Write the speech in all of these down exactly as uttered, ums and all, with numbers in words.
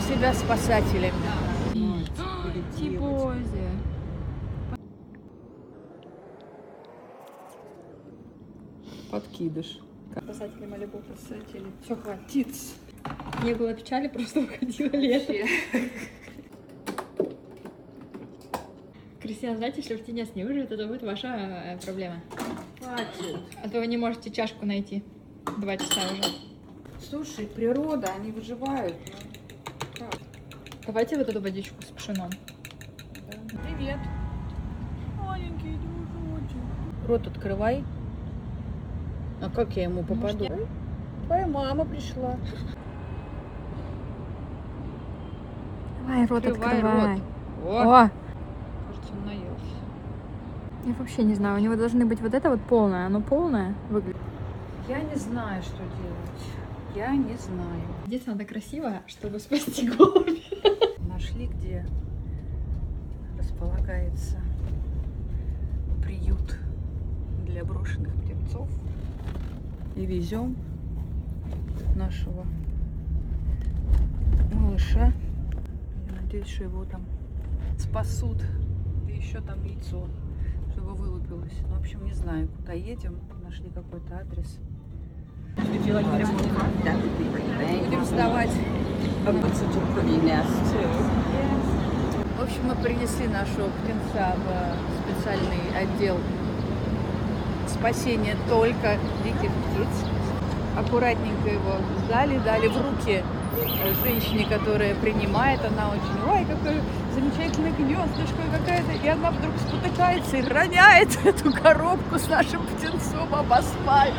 Ощущаем себя спасателями. Типозе. Подкидыш. Спасатели Малибу. Спасатели. Все, хватит. Не было печали, просто уходило лето. Кристина, знаете, если в тенец не выживет, это будет ваша э, проблема. Хватит. А то вы не можете чашку найти. Два часа уже. Слушай, природа, они выживают. Ну, как? Давайте вот эту водичку с пшеном. Да. Привет. Маленький дружочек. Рот открывай. А как я ему попаду? Может, Твоя мама пришла. Давай, рот Открывай открывай. рот. О, О! кажется, он наелся. Я вообще не знаю, у него должны быть вот это вот полное. Оно полное выглядит. Я не знаю, что делать. Я не знаю. Одеться надо красиво, чтобы спасти голубя. Нашли, где располагается приют для брошенных птенцов. И везем нашего малыша. Я надеюсь, что его там спасут. И еще там яйцо, чтобы вылупилось. Ну, в общем, не знаю, куда едем. Нашли какой-то адрес. Будем сдавать. В общем, мы принесли нашего птенца в специальный отдел спасения только диких птиц. Аккуратненько его сдали, дали в руки женщине, которая принимает. Она очень, ой, какое замечательное гнездышко какая-то. И она вдруг спотыкается и роняет эту коробку с нашим птенцом об асфальт.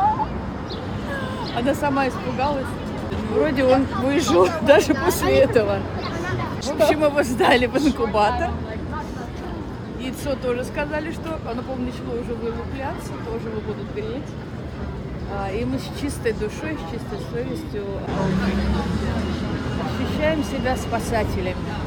Она сама испугалась. Вроде он выжил даже после этого. В общем, его сдали в инкубатор. Яйцо тоже сказали, что оно, по-моему, начало уже вылупляться, тоже его будут греть. И мы с чистой душой, с чистой совестью ощущаем себя спасателями.